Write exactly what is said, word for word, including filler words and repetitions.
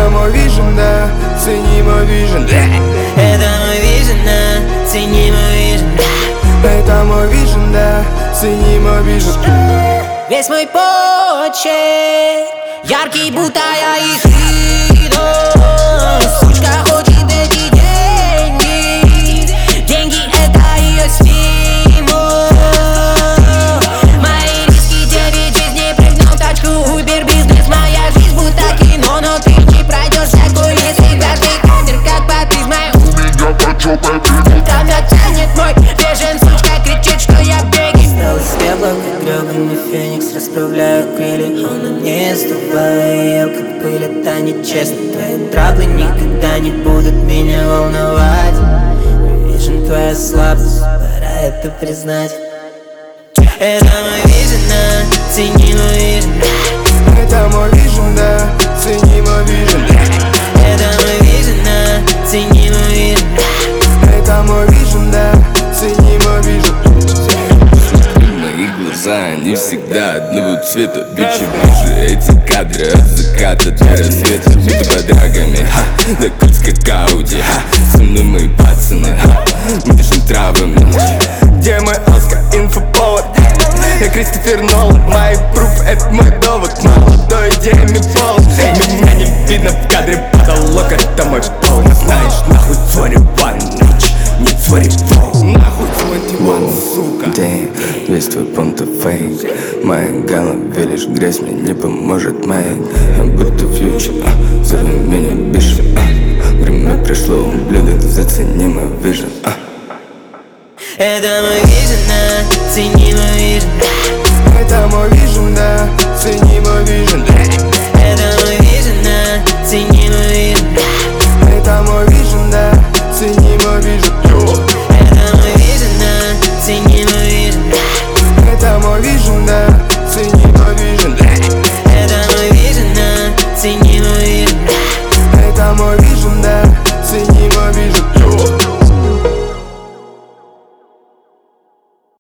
Это мой вижен, да, цени мой вижен. Это мой вижен, да, цени мой вижен. Это мой вижен, да, цени мой вижен. Весь мой почерк яркий, будто я их виду. Сучка хочет эти деньги. Деньги — это ее стимул. Мои риски девять жизней, прыгнул в тачку, Uber бизнес. Моя жизнь будто кино, но ты не пройдешь всякую, если каждый кадр как баптизмой. У меня почет победит. Там тянет мой бежен, сучка кричит, что я беги. Стал из пепла, как гребаный феникс, расправляю крылья, он на мне сдувает, как пыль, это нечестно. Твои траблы никогда не будут меня волновать. Вижен твоя слабость, пора это признать. Это мой вижен, да, цени мой вижен. Это мой вижен, да, цени мой вижен. Это мой вижен, да, цени мой вижен. Это мой вижен, да, цени мой вижен. Мои глаза, они всегда одного цвета. Бичи, вижу эти кадры от заката до рассвета. Будто под драгами, ха, до Кольской Ауди, ха. Со мной мои пацаны, ха, мы дышим травами. Где мой Оскар, инфоповод? Я Кристофер Нолан, мои пруф, это мой довод. Молодой идеями полон. Меня не видно в кадре, потолок, это мой пол. Знаешь, нахуй творю one ночь, не творю пол. Нахуй творю one, сука. Damn, весь твой понто фейк. Моя голове лишь грязь, мне не поможет мейк. Я будто фьючер, а, зови меня бишь, а. Время пришло, ублюдок, зацени мой вижен, а. Это мой вижен, да, цени мой вижен. Это мой